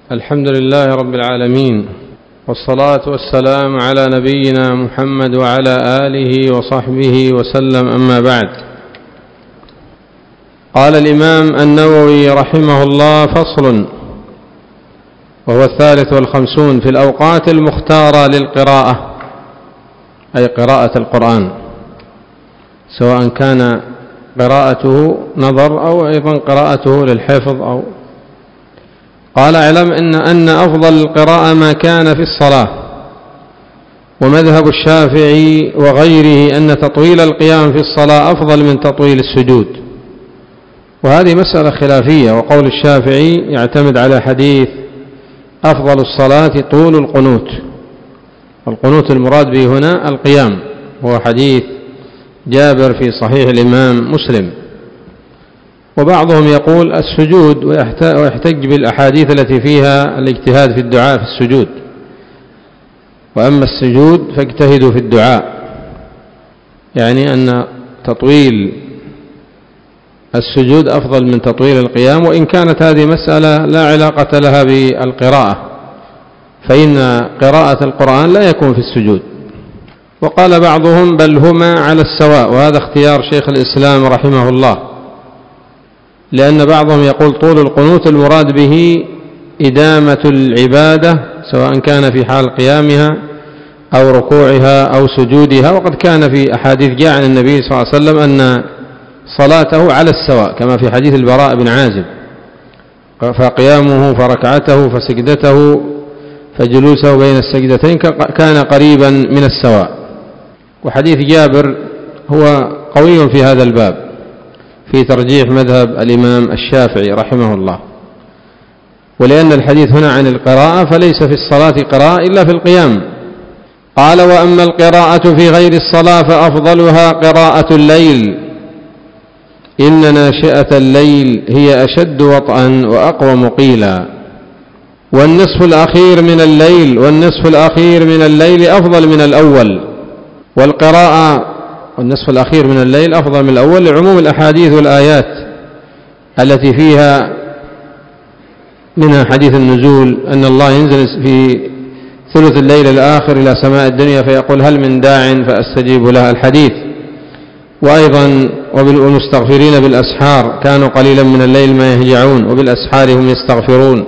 الحمد لله رب العالمين، والصلاة والسلام على نبينا محمد وعلى آله وصحبه وسلم، أما بعد. قال الإمام النووي رحمه الله: فصل، وهو 53 في الأوقات المختارة للقراءة، أي قراءة القرآن، سواء كان قراءته نظر أو أيضا قراءته للحفظ. قال: اعلم أن أفضل القراءة ما كان في الصلاة، ومذهب الشافعي وغيره أن تطويل القيام في الصلاة أفضل من تطويل السجود، وهذه مسألة خلافية. وقول الشافعي يعتمد على حديث أفضل الصلاة طول القنوت، والقنوت المراد به هنا القيام، هو حديث جابر في صحيح الإمام مسلم. وبعضهم يقول السجود، ويحتج بالأحاديث التي فيها الاجتهاد في الدعاء في السجود، وأما السجود فاجتهدوا في الدعاء، يعني أن تطويل السجود أفضل من تطويل القيام، وإن كانت هذه مسألة لا علاقة لها بالقراءة، فإن قراءة القرآن لا يكون في السجود. وقال بعضهم بل هما على السواء، وهذا اختيار شيخ الإسلام رحمه الله، لأن بعضهم يقول طول القنوت المراد به إدامة العبادة، سواء كان في حال قيامها أو ركوعها أو سجودها، وقد كان في أحاديث جاء عن النبي صلى الله عليه وسلم أن صلاته على السواء، كما في حديث البراء بن عازب: فقيامه فركعته فسجدته فجلوسه بين السجدتين كان قريبا من السواء. وحديث جابر هو قوي في هذا الباب، في ترجيح مذهب الإمام الشافعي رحمه الله. ولأن الحديث هنا عن القراءة، فليس في الصلاة قراءة إلا في القيام. قال: وأما القراءة في غير الصلاة فأفضلها قراءة الليل، إن ناشئة الليل هي أشد وطئا وأقوم قيلا، والنصف الأخير من الليل أفضل من الأول، والنصف الأخير من الليل أفضل من الأول لعموم الأحاديث والآيات التي فيها، منها حديث النزول أن الله ينزل في ثلث الليل الآخر إلى سماء الدنيا فيقول: هل من داع فأستجيب له، الحديث. وأيضا: والمستغفرين بالأسحار كانوا قليلا من الليل ما يهجعون وبالأسحار هم يستغفرون.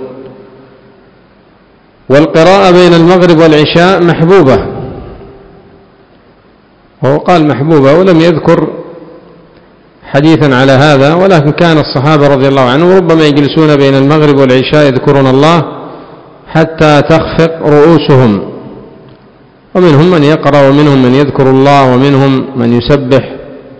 والقراءة بين المغرب والعشاء محبوبة، وهو قال محبوبة ولم يذكر حديثا على هذا، ولكن كان الصحابة رضي الله عنهم ربما يجلسون بين المغرب والعشاء يذكرون الله حتى تخفق رؤوسهم، ومنهم من يقرأ ومنهم من يذكر الله ومنهم من يسبح.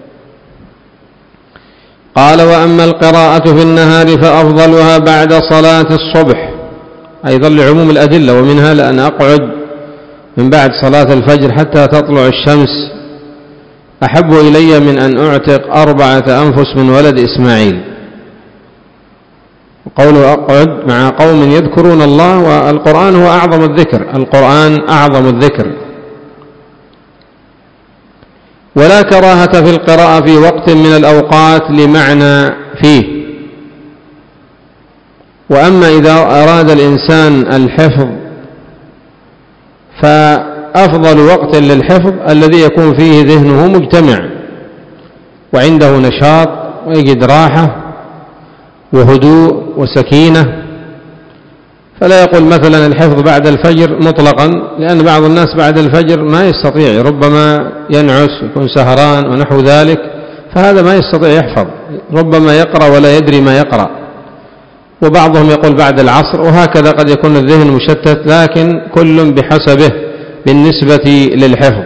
قال: وأما القراءة في النهار فأفضلها بعد صلاة الصبح، أيضا لعموم الأدلة، ومنها لأن أقعد من بعد صلاة الفجر حتى تطلع الشمس أحب إلي من أن أعتق 4 أنفس من ولد إسماعيل. وقوله أقعد مع قوم يذكرون الله، والقرآن هو أعظم الذكر، القرآن أعظم الذكر. ولا كراهة في القراءة في وقت من الأوقات لمعنى فيه. وأما إذا أراد الإنسان الحفظ فأفضل وقت للحفظ الذي يكون فيه ذهنه مجتمع وعنده نشاط ويجد راحة وهدوء وسكينة، فلا يقول مثلا الحفظ بعد الفجر مطلقا، لأن بعض الناس بعد الفجر ما يستطيع، ربما ينعس يكون سهران ونحو ذلك، فهذا ما يستطيع يحفظ، ربما يقرأ ولا يدري ما يقرأ. وبعضهم يقول بعد العصر، وهكذا قد يكون الذهن مشتت، لكن كل بحسبه بالنسبة للحفظ.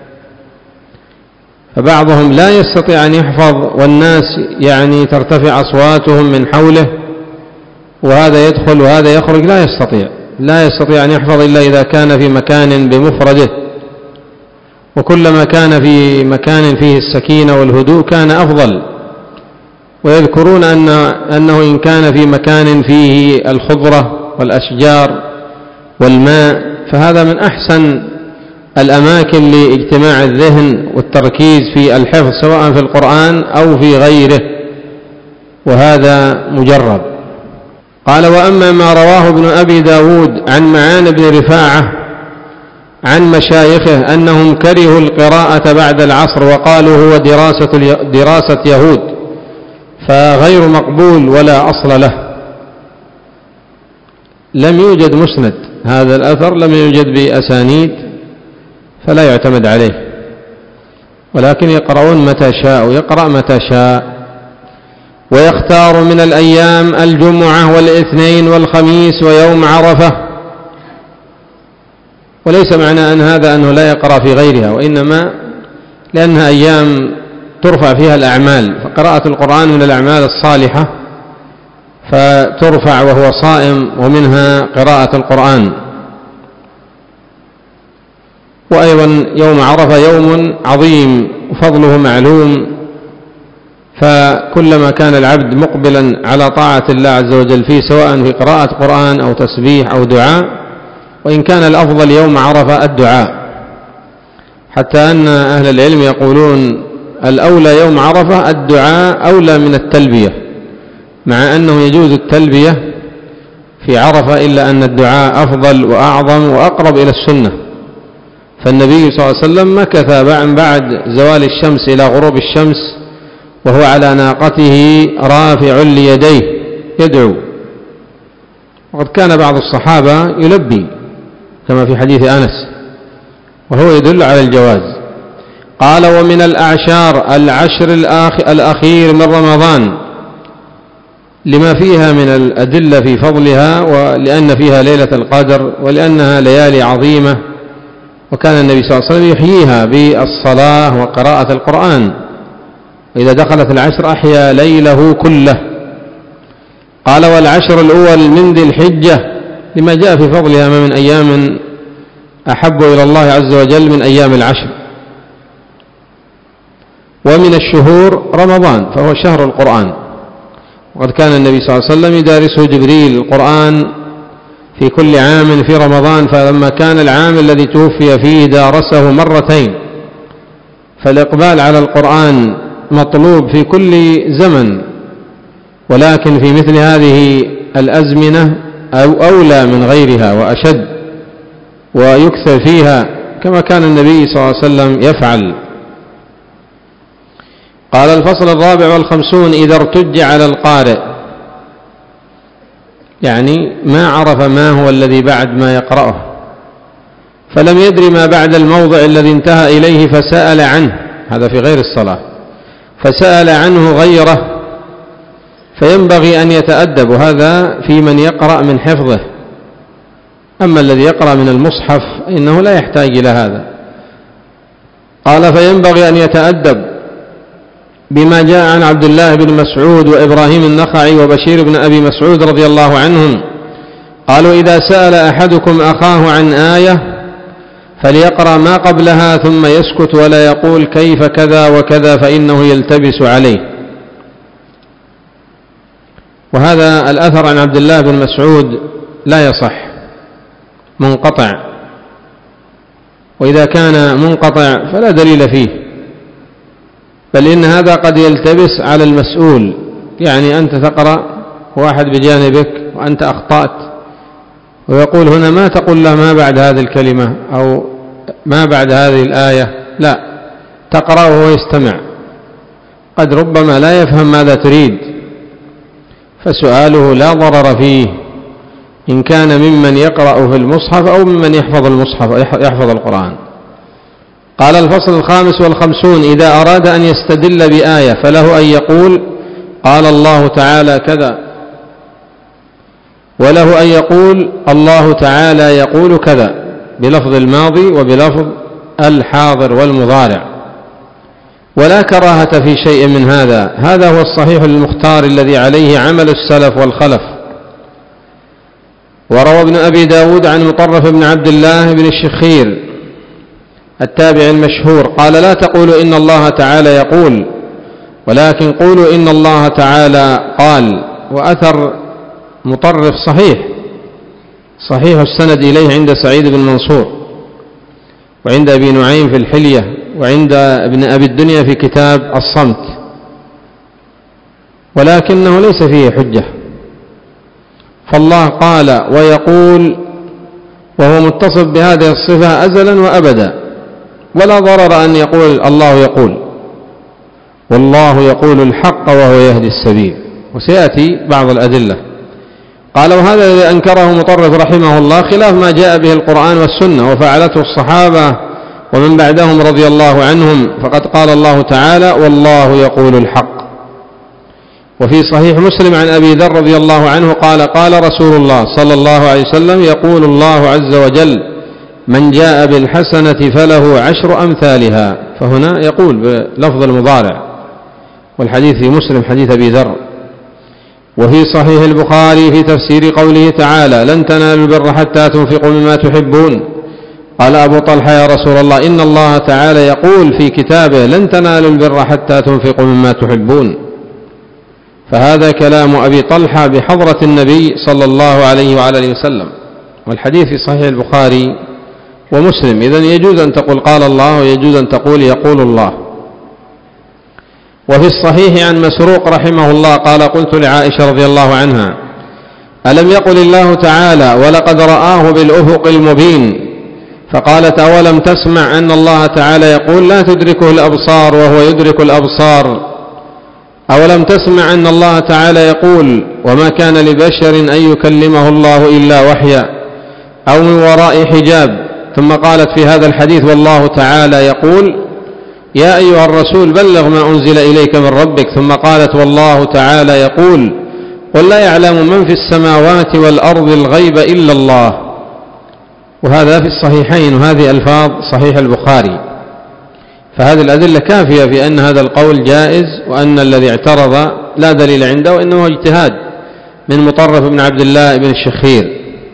فبعضهم لا يستطيع أن يحفظ والناس يعني ترتفع أصواتهم من حوله، وهذا يدخل وهذا يخرج، لا يستطيع أن يحفظ إلا إذا كان في مكان بمفرده، وكلما كان في مكان فيه السكينة والهدوء كان أفضل. ويذكرون أنه إن كان في مكان فيه الخضرة والأشجار والماء فهذا من أحسن الأماكن لاجتماع الذهن والتركيز في الحفظ، سواء في القرآن أو في غيره، وهذا مجرب. قال: وأما ما رواه ابن أبي داود عن معان بن رفاعة عن مشايخه أنهم كرهوا القراءة بعد العصر وقالوا هو دراسة يهود، فغير مقبول ولا أصل له. لم يوجد مسند، هذا الأثر لم يوجد بأسانيد فلا يعتمد عليه، ولكن يقرؤون متى شاء ويقرأ متى شاء، ويختار من الأيام الجمعة والاثنين والخميس ويوم عرفة، وليس معنى أن هذا أنه لا يقرأ في غيرها، وإنما لأنها أيام ترفع فيها الأعمال، فقراءة القرآن من الأعمال الصالحة فترفع وهو صائم، ومنها قراءة القرآن. وأيضا يوم عرفة يوم عظيم وفضله معلوم، فكلما كان العبد مقبلا على طاعة الله عز وجل فيه، سواء في قراءة قرآن أو تسبيح أو دعاء، وإن كان الأفضل يوم عرفة الدعاء، حتى أن أهل العلم يقولون الأولى يوم عرفة الدعاء أولى من التلبية، مع أنه يجوز التلبية في عرفة، إلا أن الدعاء أفضل وأعظم وأقرب إلى السنة. فالنبي صلى الله عليه وسلم مكث بعد زوال الشمس إلى غروب الشمس وهو على ناقته رافع ليديه يدعو، وقد كان بعض الصحابة يلبي كما في حديث أنس، وهو يدل على الجواز. قال: ومن الأعشار العشر الأخير من رمضان، لما فيها من الأدلة في فضلها، ولأن فيها ليلة القدر، ولأنها ليالي عظيمة، وكان النبي صلى الله عليه وسلم يحييها بالصلاة وقراءة القرآن، وإذا دخلت العشر أحيا ليله كله. قال: والعشر الأول من ذي الحجة، لما جاء في فضلها ما من أيام أحب إلى الله عز وجل من أيام العشر. ومن الشهور رمضان، فهو شهر القرآن، وقد كان النبي صلى الله عليه وسلم يدارسه جبريل القرآن في كل عام في رمضان، فلما كان العام الذي توفي فيه دارسه مرتين، فالإقبال على القرآن مطلوب في كل زمن، ولكن في مثل هذه الأزمنة أولى من غيرها وأشد، ويكثر فيها كما كان النبي صلى الله عليه وسلم يفعل. قال: الفصل 54 إذا ارتج على القارئ، يعني ما عرف ما هو الذي بعد ما يقرأه، فلم يدري ما بعد الموضع الذي انتهى إليه فسأل عنه، هذا في غير الصلاة، فسأل عنه غيره، فينبغي أن يتأدب، وهذا في من يقرأ من حفظه. أما الذي يقرأ من المصحف إنه لا يحتاج إلى هذا. قال: فينبغي أن يتأدب بما جاء عن عبد الله بن مسعود وإبراهيم النخعي وبشير بن أبي مسعود رضي الله عنهم قالوا: إذا سأل أحدكم أخاه عن آية فليقرأ ما قبلها ثم يسكت ولا يقول كيف كذا وكذا فإنه يلتبس عليه. وهذا الأثر عن عبد الله بن مسعود لا يصح، منقطع، وإذا كان منقطع فلا دليل فيه، بل إن هذا قد يلتبس على المسؤول، يعني أنت تقرأ واحد بجانبك وأنت أخطأت، ويقول هنا ما تقول له ما بعد هذه الكلمة أو ما بعد هذه الآية، لا، تقرأ وهو يستمع، قد ربما لا يفهم ماذا تريد، فسؤاله لا ضرر فيه إن كان ممن يقرأ في المصحف أو ممن يحفظ المصحف يحفظ القرآن. قال: الفصل 55 إذا أراد أن يستدل بآية فله أن يقول قال الله تعالى كذا، وله أن يقول الله تعالى يقول كذا بلفظ الماضي وبلفظ الحاضر والمضارع، ولا كراهة في شيء من هذا. هذا هو الصحيح المختار الذي عليه عمل السلف والخلف. وروى ابن أبي داود عن مطرف بن عبد الله بن الشخير التابع المشهور قال: لا تقولوا إن الله تعالى يقول، ولكن قولوا إن الله تعالى قال. وأثر مطرف صحيح السند إليه عند سعيد بن منصور، وعند أبي نعيم في الحلية، وعند ابن أبي الدنيا في كتاب الصمت، ولكنه ليس فيه حجة. فالله قال ويقول وهو متصف بهذه الصفة أزلا وأبدا، ولا ضرر أن يقول الله يقول، والله يقول الحق وهو يهدي السبيل. وسيأتي بعض الأدلة. قال وهذا الذي أنكره مطرف رحمه الله خلاف ما جاء به القرآن والسنة وفعلته الصحابة ومن بعدهم رضي الله عنهم، فقد قال الله تعالى والله يقول الحق. وفي صحيح مسلم عن أبي ذر رضي الله عنه قال قال رسول الله صلى الله عليه وسلم يقول الله عز وجل من جاء بالحسنة فله 10 أمثالها، فهنا يقول بلفظ المضارع، والحديث في مسلم حديث أبي ذر. وفي صحيح البخاري في تفسير قوله تعالى لن تنالوا البر حتى تنفقوا مما تحبون، قال أبو طلحة يا رسول الله إن الله تعالى يقول في كتابه لن تنالوا البر حتى تنفقوا مما تحبون، فهذا كلام أبي طلحة بحضرة النبي صلى الله عليه وعلى آله وسلم، والحديث في صحيح البخاري ومسلم. إذن يجوز أن تقول قال الله ويجوز أن تقول يقول الله. وفي الصحيح عن مسروق رحمه الله قال قلت لعائشة رضي الله عنها ألم يقل الله تعالى ولقد رآه بالأفق المبين، فقالت أولم تسمع أن الله تعالى يقول لا تدركه الأبصار وهو يدرك الأبصار، أولم تسمع أن الله تعالى يقول وما كان لبشر أن يكلمه الله إلا وحيا أو من وراء حجاب، ثم قالت في هذا الحديث والله تعالى يقول يا أيها الرسول بلغ ما أنزل إليك من ربك، ثم قالت والله تعالى يقول قل لا يعلم من في السماوات والأرض الغيب إلا الله. وهذا في الصحيحين، وهذه ألفاظ صحيح البخاري. فهذه الأدلة كافية في أن هذا القول جائز، وأن الذي اعترض لا دليل عنده، وإنه اجتهاد من مطرف بن عبد الله بن الشخير.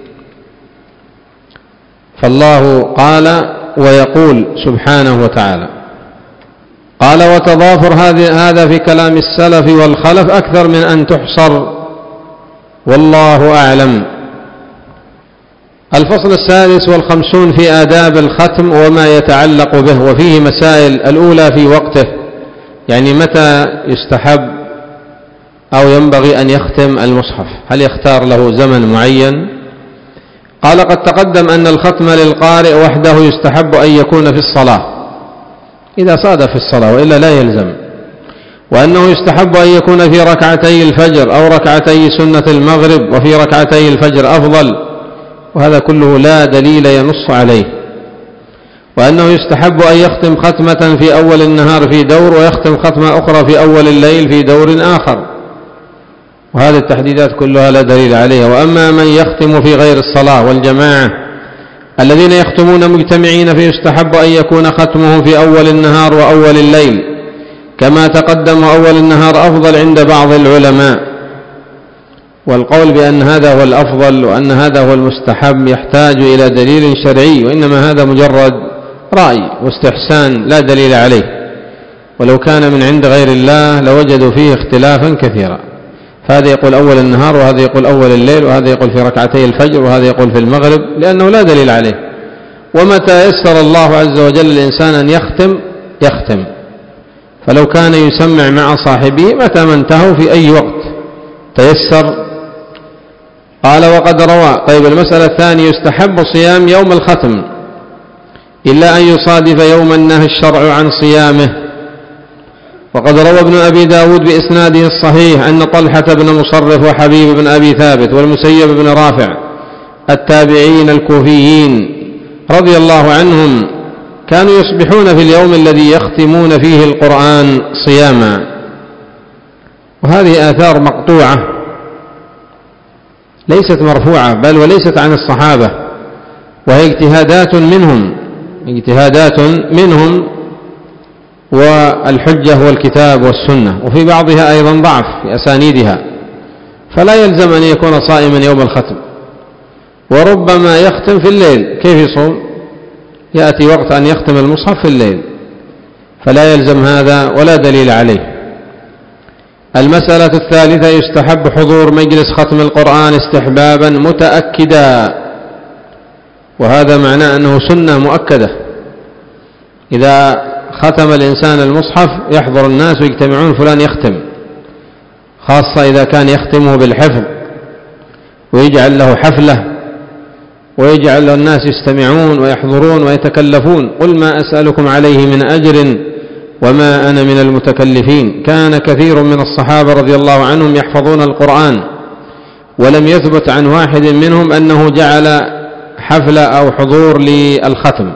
فالله قال ويقول سبحانه وتعالى. قال وتضافر هذا في كلام السلف والخلف أكثر من أن تحصر، والله أعلم. الفصل 56 في آداب الختم وما يتعلق به، وفيه مسائل. الأولى في وقته، يعني متى يستحب أو ينبغي أن يختم المصحف، هل يختار له زمن معين؟ قال قد تقدم أن الختم للقارئ وحده يستحب أن يكون في الصلاة إذا صادف في الصلاة، وإلا لا يلزم، وأنه يستحب أن يكون في ركعتي الفجر أو ركعتي سنة المغرب، وفي ركعتي الفجر أفضل، وهذا كله لا دليل ينص عليه. وأنه يستحب أن يختم ختمة في أول النهار في دور، ويختم ختمة أخرى في أول الليل في دور آخر، وهذه التحديدات كلها لا دليل عليها. وأما من يختم في غير الصلاة والجماعة الذين يختمون مجتمعين فيستحب أن يكون ختمه في أول النهار وأول الليل كما تقدم، أول النهار أفضل عند بعض العلماء. والقول بأن هذا هو الأفضل وأن هذا هو المستحب يحتاج إلى دليل شرعي، وإنما هذا مجرد رأي واستحسان لا دليل عليه، ولو كان من عند غير الله لوجدوا فيه اختلافا كثيرا، فهذا يقول أول النهار وهذا يقول أول الليل وهذا يقول في ركعتي الفجر وهذا يقول في المغرب، لأنه لا دليل عليه. ومتى يسر الله عز وجل الإنسان أن يختم، فلو كان يسمع مع صاحبه متى ما انتهوا في أي وقت تيسر. قال وقد روى. طيب المسألة الثانية يستحب صيام يوم الختم إلا أن يصادف يوما نهى الشرع عن صيامه. وقد روى ابن أبي داود بإسناده الصحيح أن طلحة بن مصرف وحبيب بن أبي ثابت والمسيب بن رافع التابعين الكوفيين رضي الله عنهم كانوا يصبحون في اليوم الذي يختمون فيه القرآن صياما. وهذه آثار مقطوعة ليست مرفوعة بل وليست عن الصحابة، وهي اجتهادات منهم والحجة هو الكتاب والسنة، وفي بعضها أيضا ضعف في أسانيدها، فلا يلزم أن يكون صائما يوم الختم. وربما يختم في الليل، كيف يصوم؟ يأتي وقت أن يختم المصحف في الليل، فلا يلزم هذا ولا دليل عليه. المسألة الثالثة يستحب حضور مجلس ختم القرآن استحبابا متأكدا، وهذا معناه أنه سنة مؤكدة. إذا ختم الإنسان المصحف يحضر الناس ويجتمعون فلان يختم، خاصة إذا كان يختمه بالحفظ ويجعل له حفلة ويجعل له الناس يستمعون ويحضرون ويتكلفون. قل ما أسألكم عليه من أجر وما أنا من المتكلفين. كان كثير من الصحابة رضي الله عنهم يحفظون القرآن، ولم يثبت عن واحد منهم أنه جعل حفلة أو حضور للختم.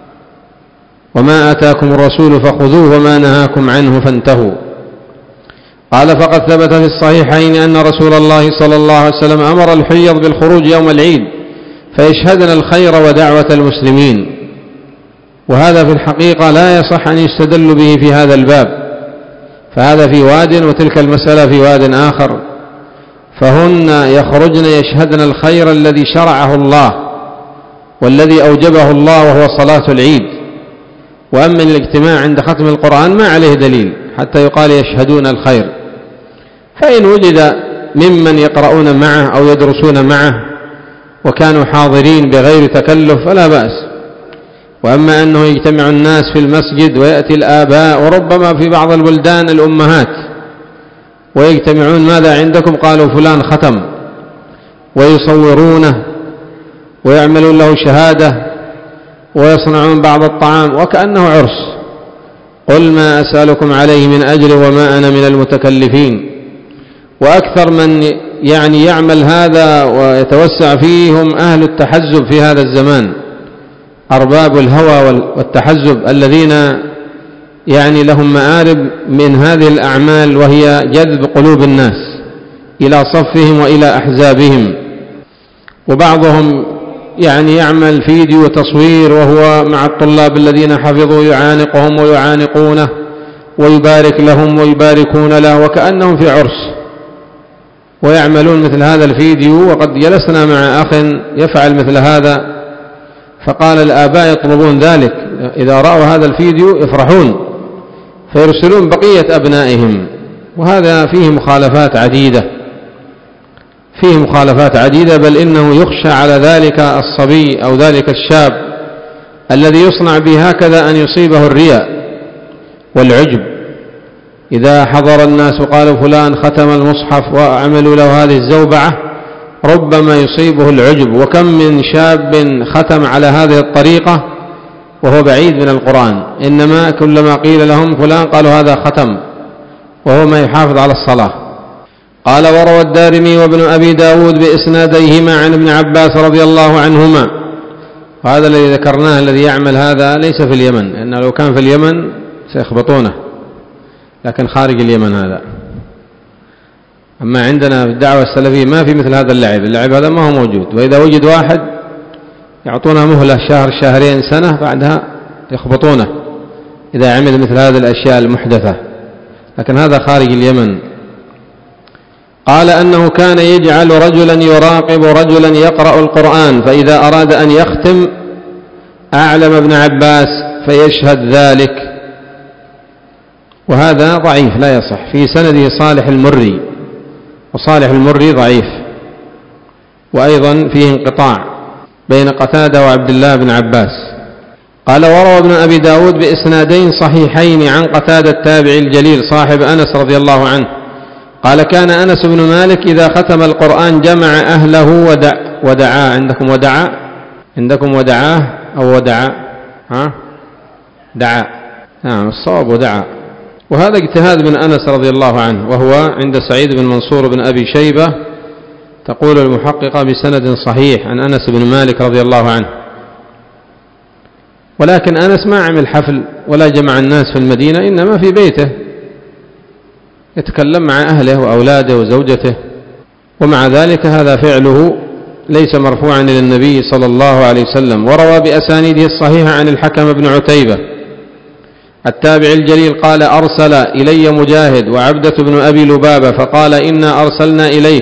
وما آتاكم الرسول فخذوه وما نهاكم عنه فانتهوا. قال فقد ثبت في الصحيحين أن رسول الله صلى الله عليه وسلم أمر الحيض بالخروج يوم العيد فيشهدن الخير ودعوة المسلمين، وهذا في الحقيقة لا يصح أن يستدل به في هذا الباب، فهذا في واد وتلك المسألة في واد آخر. فهن يخرجن يشهدن الخير الذي شرعه الله والذي أوجبه الله وهو صلاة العيد. وأما الاجتماع عند ختم القرآن ما عليه دليل حتى يقال يشهدون الخير، فإن وجد ممن يقرؤون معه أو يدرسون معه وكانوا حاضرين بغير تكلف فلا بأس. وأما أنه يجتمع الناس في المسجد ويأتي الآباء وربما في بعض البلدان الأمهات ويجتمعون ماذا عندكم؟ قالوا فلان ختم، ويصورونه ويعملون له شهادة ويصنعون بعض الطعام وكأنه عرس. قل ما أسألكم عليه من أجر وما أنا من المتكلفين. وأكثر من يعمل هذا ويتوسع فيه هم أهل التحزب في هذا الزمان، أرباب الهوى والتحزب الذين لهم مآرب من هذه الأعمال، وهي جذب قلوب الناس إلى صفهم وإلى أحزابهم. وبعضهم يعمل فيديو وتصوير وهو مع الطلاب الذين حفظوا يعانقهم ويعانقونه ويبارك لهم ويباركون له وكأنهم في عرس، ويعملون مثل هذا الفيديو. وقد جلسنا مع أخ يفعل مثل هذا، فقال الآباء يطلبون ذلك، إذا رأوا هذا الفيديو يفرحون فيرسلون بقية أبنائهم. وهذا فيه مخالفات عديدة، بل إنه يخشى على ذلك الصبي أو ذلك الشاب الذي يصنع به هكذا أن يصيبه الرياء والعجب. إذا حضر الناس وقالوا فلان ختم المصحف وعملوا له هذه الزوبعة ربما يصيبه العجب. وكم من شاب ختم على هذه الطريقة وهو بعيد من القرآن، إنما كلما قيل لهم فلان قالوا هذا ختم وهو ما يحافظ على الصلاة. قال وروى الدارمي وابن أبي داود بإسناديهما عن ابن عباس رضي الله عنهما. وهذا الذي ذكرناه الذي يعمل هذا ليس في اليمن، لأنه لو كان في اليمن سيخبطونه، لكن خارج اليمن هذا. أما عندنا في الدعوة السلفية ما في مثل هذا اللعب هذا ما هو موجود. وإذا وجد واحد يعطونه مهلة شهر شهرين سنة، بعدها يخبطونه إذا عمل مثل هذه الأشياء المحدثة، لكن هذا خارج اليمن. قال أنه كان يجعل رجلا يراقب رجلا يقرأ القرآن، فإذا أراد أن يختم أعلم ابن عباس فيشهد ذلك. وهذا ضعيف لا يصح. في سنده صالح المري، وصالح المري ضعيف، وأيضا فيه انقطاع بين قتادة وعبد الله بن عباس. قال وروى ابن أبي داود بإسنادين صحيحين عن قتادة التابعي الجليل صاحب أنس رضي الله عنه قال كان أنس بن مالك إذا ختم القرآن جمع أهله ودعاه. عندكم ودعاه أو ودعا؟ دعا. نعم الصواب ودعا. وهذا اجتهاد من أنس رضي الله عنه، وهو عند سعيد بن منصور بن أبي شيبة تقول المحققة بسند صحيح عن أنس بن مالك رضي الله عنه. ولكن أنس ما عمل حفل ولا جمع الناس في المدينة، إنما في بيته يتكلم مع أهله وأولاده وزوجته. ومع ذلك هذا فعله ليس مرفوعا إلى النبي صلى الله عليه وسلم. وروى بأسانيده الصحيحة عن الحكم بن عتيبة التابع الجليل قال أرسل إلي مجاهد وعبدة بن أبي لبابة فقال إنا أرسلنا إليك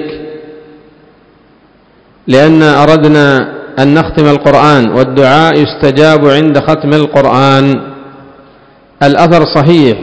لأن أردنا أن نختم القرآن والدعاء يستجاب عند ختم القرآن. الأثر صحيح،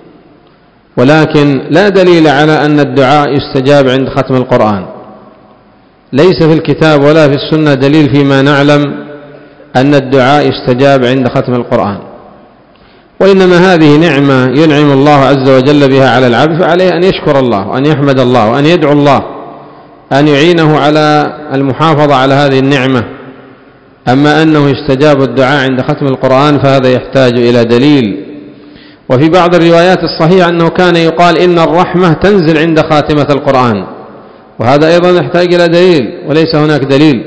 ولكن لا دليل على أن الدعاء يستجاب عند ختم القرآن. ليس في الكتاب ولا في السنة دليل فيما نعلم أن الدعاء يستجاب عند ختم القرآن، وإنما هذه نعمة ينعم الله عز وجل بها على العبد، فعليه أن يشكر الله وأن يحمد الله وأن يدعو الله أن يعينه على المحافظة على هذه النعمة. أما أنه يستجاب الدعاء عند ختم القرآن فهذا يحتاج إلى دليل. وفي بعض الروايات الصحيحة أنه كان يقال إن الرحمة تنزل عند خاتمة القرآن، وهذا أيضا يحتاج إلى دليل، وليس هناك دليل.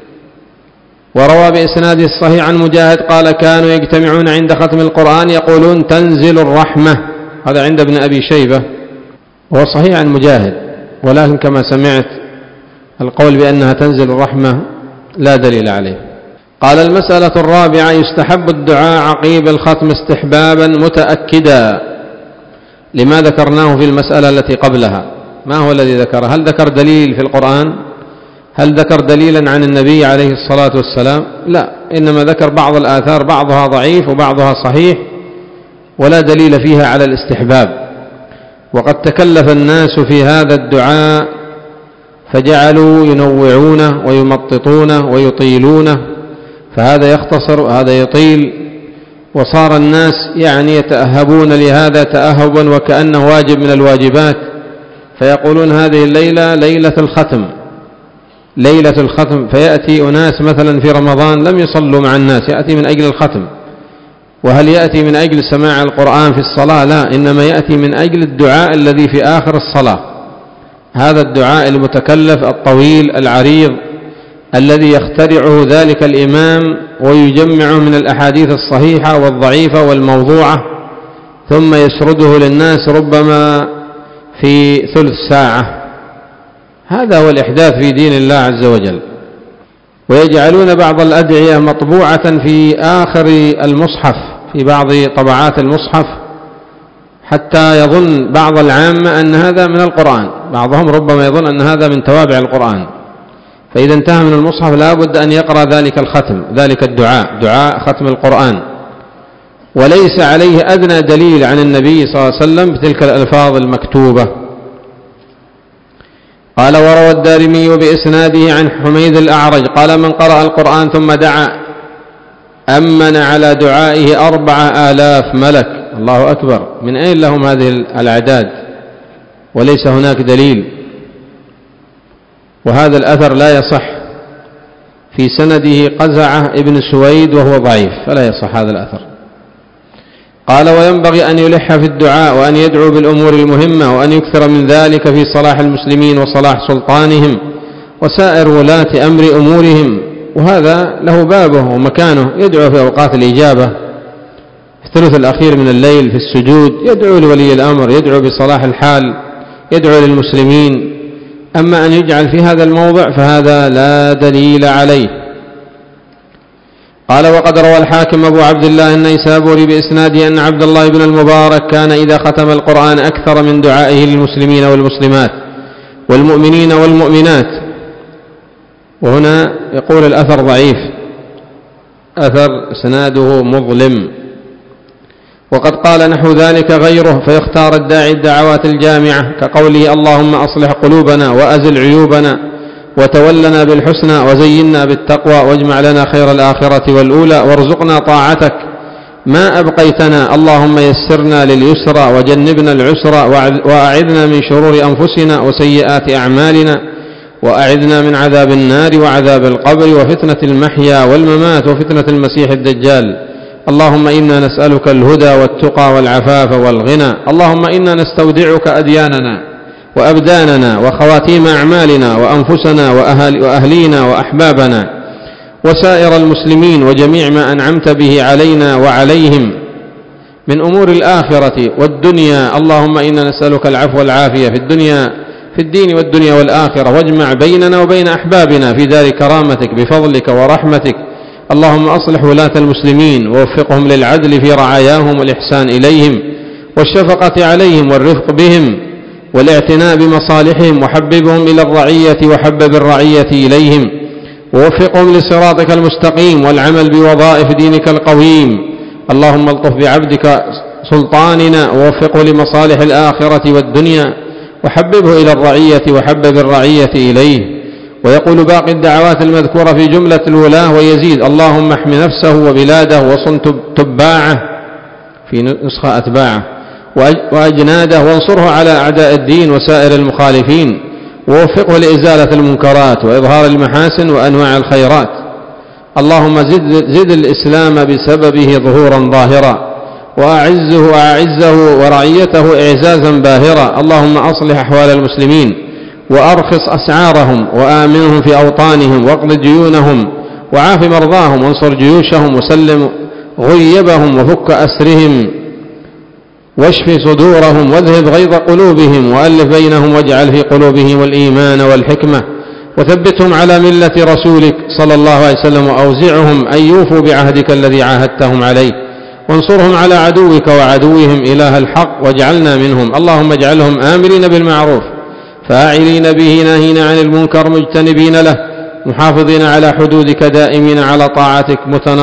وروى بإسناده الصحيح عن مجاهد قال كانوا يجتمعون عند ختم القرآن يقولون تنزل الرحمة، هذا عند ابن أبي شيبة، وهو صحيح عن مجاهد، ولكن كما سمعت القول بأنها تنزل الرحمة لا دليل عليه. قال المسألة الرابعة: يستحب الدعاء عقيب الختم استحبابا متأكدا. لما ذكرناه في المسألة التي قبلها؟ ما هو الذي ذكره؟ هل ذكر دليل في القرآن؟ هل ذكر دليلا عن النبي عليه الصلاة والسلام؟ لا، إنما ذكر بعض الآثار، بعضها ضعيف وبعضها صحيح ولا دليل فيها على الاستحباب. وقد تكلف الناس في هذا الدعاء فجعلوا ينوعونه ويمططونه ويطيلونه، فهذا يختصر وهذا يطيل، وصار الناس يتأهبون لهذا تأهبا وكأنه واجب من الواجبات، فيقولون هذه الليلة ليلة الختم، ليلة الختم، فيأتي أناس مثلا في رمضان لم يصلوا مع الناس، يأتي من أجل الختم. وهل يأتي من أجل سماع القرآن في الصلاة؟ لا، إنما يأتي من أجل الدعاء الذي في آخر الصلاة، هذا الدعاء المتكلف الطويل العريض الذي يخترعه ذلك الإمام ويجمعه من الأحاديث الصحيحة والضعيفة والموضوعة، ثم يسرده للناس ربما في ثلث ساعة. هذا هو الإحداث في دين الله عز وجل. ويجعلون بعض الأدعية مطبوعة في آخر المصحف، في بعض طبعات المصحف، حتى يظن بعض العامة أن هذا من القرآن، بعضهم ربما يظن أن هذا من توابع القرآن، فإذا انتهى من المصحف لا بد أن يقرأ ذلك الختم، ذلك الدعاء، دعاء ختم القرآن، وليس عليه أدنى دليل عن النبي صلى الله عليه وسلم بتلك الألفاظ المكتوبة. قال: وروى الدارمي بإسناده عن حميد الأعرج قال: من قرأ القرآن ثم دعا أمن على دعائه 4000 ملك. الله أكبر! من أين لهم هذه الأعداد؟ وليس هناك دليل، وهذا الأثر لا يصح، في سنده قزعة ابن سويد وهو ضعيف، فلا يصح هذا الأثر. قال: وينبغي أن يلح في الدعاء وأن يدعو بالأمور المهمة وأن يكثر من ذلك في صلاح المسلمين وصلاح سلطانهم وسائر ولاة أمر أمورهم، وهذا له بابه ومكانه. يدعو في أوقات الإجابة، في الثلث الأخير من الليل، في السجود، يدعو لولي الأمر، يدعو بصلاح الحال، يدعو للمسلمين. أما أن يجعل في هذا الموضع فهذا لا دليل عليه. قال: وقد روى الحاكم أبو عبد الله النيسابوري بإسناده أن عبد الله بن المبارك كان إذا ختم القرآن أكثر من دعائه للمسلمين والمسلمات والمؤمنين والمؤمنات. وهنا يقول الأثر ضعيف، أثر إسناده مظلم، وقد قال نحو ذلك غيره، فيختار الداعي الدعوات الجامعة كقوله: اللهم أصلح قلوبنا وأزل عيوبنا وتولنا بالحسنى وزينا بالتقوى واجمع لنا خير الآخرة والأولى وارزقنا طاعتك ما أبقيتنا، اللهم يسرنا لليسرى وجنبنا العسرى وأعذنا من شرور أنفسنا وسيئات أعمالنا وأعذنا من عذاب النار وعذاب القبر وفتنة المحيا والممات وفتنة المسيح الدجال. اللهم إنا نسألك الهدى والتقى والعفاف والغنى. اللهم إنا نستودعك أدياننا وأبداننا وخواتيم أعمالنا وأنفسنا وأهلينا وأحبابنا وسائر المسلمين وجميع ما أنعمت به علينا وعليهم من أمور الآخرة والدنيا. اللهم إنا نسألك العفو والعافية في الدين والدنيا والآخرة، واجمع بيننا وبين أحبابنا في دار كرامتك بفضلك ورحمتك. اللهم أصلح ولاة المسلمين ووفقهم للعدل في رعاياهم والإحسان إليهم والشفقة عليهم والرفق بهم والاعتناء بمصالحهم، وحببهم إلى الرعية وحبب الرعية إليهم، ووفقهم لصراطك المستقيم والعمل بوظائف دينك القويم. اللهم الطف بعبدك سلطاننا ووفقه لمصالح الآخرة والدنيا، وحببه إلى الرعية وحبب الرعية إليه. ويقول باقي الدعوات المذكورة في جملة الولاة ويزيد: اللهم احم نفسه وبلاده وصن تباعه، في نسخة أتباعه، وأجناده، وانصره على أعداء الدين وسائر المخالفين، ووفقه لإزالة المنكرات وإظهار المحاسن وأنواع الخيرات. اللهم زد الإسلام بسببه ظهورا ظاهرا، وأعزه ورعيته إعزازا باهرا. اللهم أصلح أحوال المسلمين وأرخص أسعارهم وآمنهم في أوطانهم، واقض ديونهم وعاف مرضاهم، وانصر جيوشهم وسلم غيبهم، وفك أسرهم واشف صدورهم، واذهب غيظ قلوبهم، وألف بينهم، واجعل في قلوبهم الإيمان والحكمة، وثبتهم على ملة رسولك صلى الله عليه وسلم، وأوزعهم أن يوفوا بعهدك الذي عاهدتهم عليه، وانصرهم على عدوك وعدوهم إله الحق، واجعلنا منهم. اللهم اجعلهم آمرين بالمعروف فاعلين به ناهين عن المنكر مجتنبين له، محافظين على حدودك دائمين على طاعتك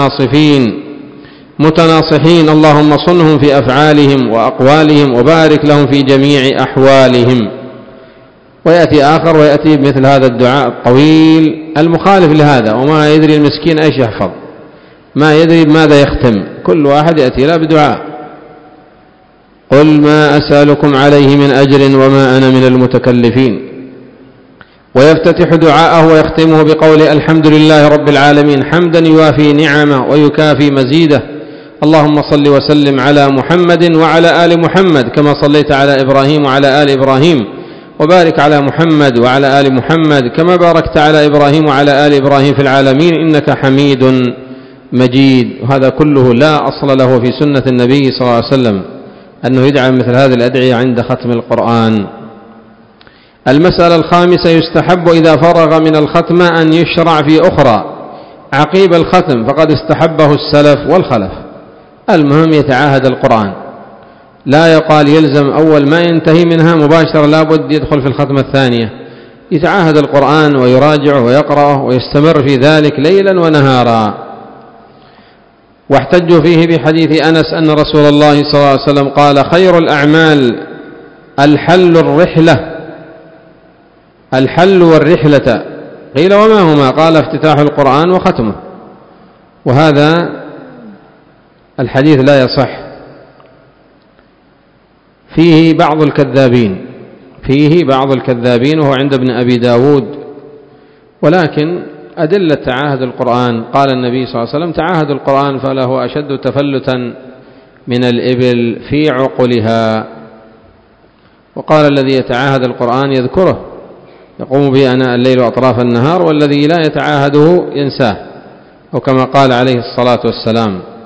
متناصحين. اللهم صنهم في أفعالهم وأقوالهم، وبارك لهم في جميع أحوالهم. ويأتي آخر ويأتي بمثل هذا الدعاء الطويل المخالف لهذا، وما يدري المسكين ايش يحفظ، ما يدري بماذا يختم. كل واحد يأتي له بدعاء: قل ما أسألكم عليه من أجر وما أنا من المتكلفين. ويفتتح دعاءه ويختمه بقول: الحمد لله رب العالمين، حمدا يوافي نعمه ويكافي مزيده. اللهم صل وسلم على محمد وعلى آل محمد كما صليت على إبراهيم وعلى آل إبراهيم، وبارك على محمد وعلى آل محمد كما باركت على إبراهيم وعلى آل إبراهيم في العالمين إنك حميد مجيد. وهذا كله لا أصل له في سنة النبي صلى الله عليه وسلم أنه يدعى مثل هذه الأدعية عند ختم القرآن. المسألة الخامسة: يستحب إذا فرغ من الختمة أن يشرع في أخرى عقيب الختم، فقد استحبه السلف والخلف. المهم يتعاهد القرآن، لا يقال يلزم أول ما ينتهي منها مباشرة لابد يدخل في الختمة الثانية. يتعاهد القرآن ويراجعه ويقرأه ويستمر في ذلك ليلا ونهارا. واحتجوا فيه بحديث أنس أن رسول الله صلى الله عليه وسلم قال: خير الأعمال الحل والرحلة. قيل: وما هما؟ قال: افتتاح القرآن وختمه. وهذا الحديث لا يصح، فيه بعض الكذابين وهو عند ابن أبي داود. ولكن أدلة تعاهد القرآن: قال النبي صلى الله عليه وسلم: تعاهد القرآن فله أشد تفلتا من الإبل في عقلها. وقال: الذي يتعاهد القرآن يذكره يقوم به آناء الليل وأطراف النهار، والذي لا يتعاهده ينساه، أو كما قال عليه الصلاة والسلام.